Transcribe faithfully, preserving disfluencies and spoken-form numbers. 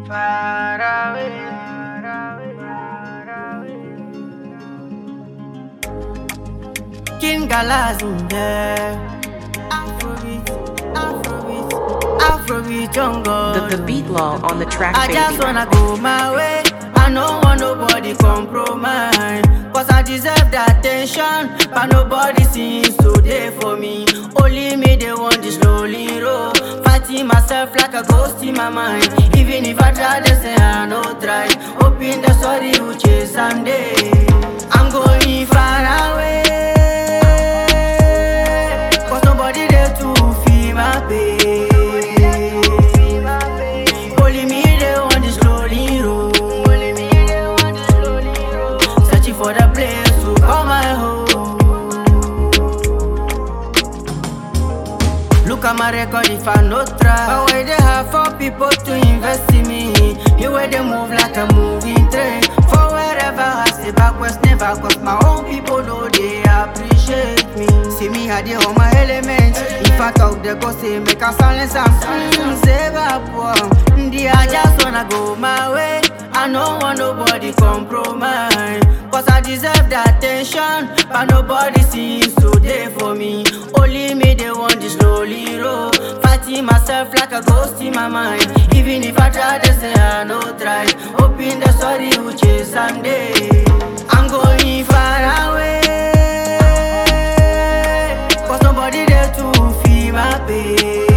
far away, far away, far away. King Galas in there. Afrobeat, Afrobeat, Afrobeat jungle. The, the beat law on the track, I baby. just wanna go my way. I don't want nobody compromise. Cause I deserve the attention, but nobody seems to there for me. Only me, they want this slowly roll. Fighting myself like a ghost in my mind. Even if I try, they say I no try. Hoping the story will change someday. I'm going far away. Cause nobody there to feel my pain. Only me, they want this slowly roll. Searching for the place to call my home. Look at my record if I no try. But why they have for people to invest in me? You where they move like a moving train. For wherever I stay backwards never. Cause my own people know they appreciate me. See me had it on my elements. If I talk they go say make a silence and mm, say bad boy. I just wanna go my way. I don't want nobody compromise. Cause I deserve the attention, but nobody seems to there for me. Only me, they want this slowly roll. Fighting myself like a ghost in my mind. Even if I try, they say I no try. Hoping the story will change someday. I'm going far away. Cause nobody there to feel my pain.